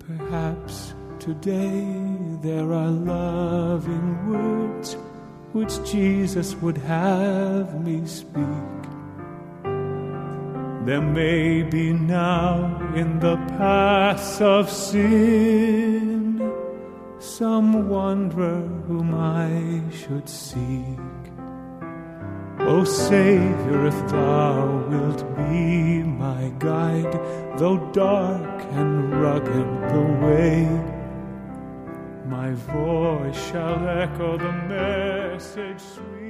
Perhaps today there are loving words which Jesus would have me speak. There may be now in the paths of sin some wanderer whom I should seek. O Savior, if thou wilt be my guide, though dark and rugged the way, my voice shall echo the message sweet.